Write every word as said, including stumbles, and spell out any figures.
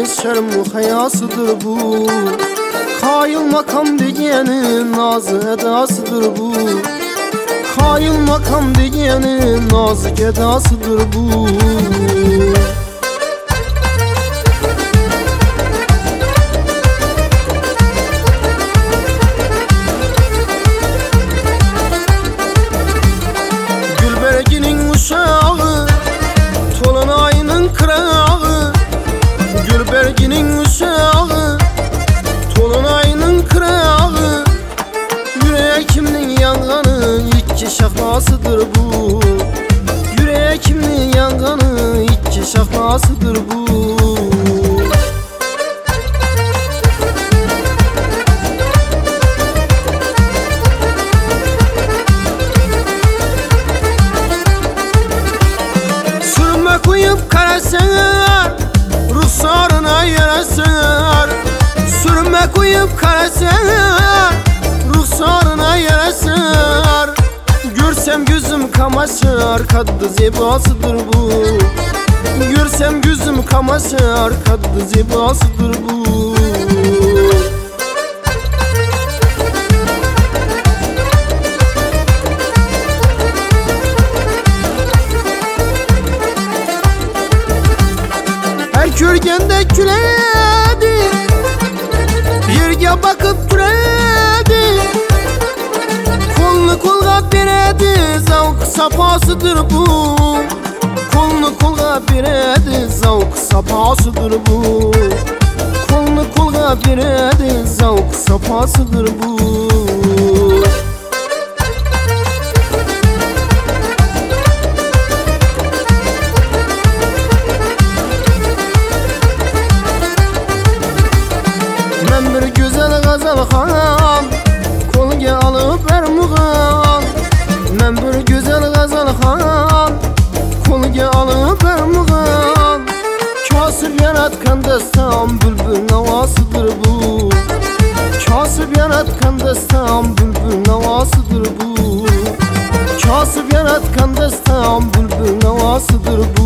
degenin şerm hayasıdır bu. Kayıl makam degenin nazı edasıdır bu. Kayıl makam degenin nazik edasıdır bu. Gülberginin uşağı, Tolunay'ın kırağı. Gülberginin uşağı, Tolunay'ın kırağı. Yüreğimin yangını iki şahlasıdır bu. Yüreğimin yangını iki şahlasıdır bu. Sürme koyup karasever, ruhsarına yarasever. Sürme koyup karasever, ruhsarına yarasever. Görsem gözüm kamaşır, kaddı zebasıdır bu. Görsem gözüm kamaşır, kaddı zebasıdır bu. Her körgende küledi, yerge bakıp duredi. Kolunu kolga beredi, zavk sapasıdır bu. Kolunu kolga beredi, zavk sapasıdır bu. Kolunu kolga beredi, zavk sapasıdır bu. Men bir güzel gazal xan, kolga alıp ermuğan. Men bir güzel gazal xan, kolga alıp ermuğan. Kasıp yaratkan destam bülbül navasıdır bu. Kasıp yaratkan destam bülbül navasıdır bu. Kasıp yaratkan destam bülbül navasıdır bu.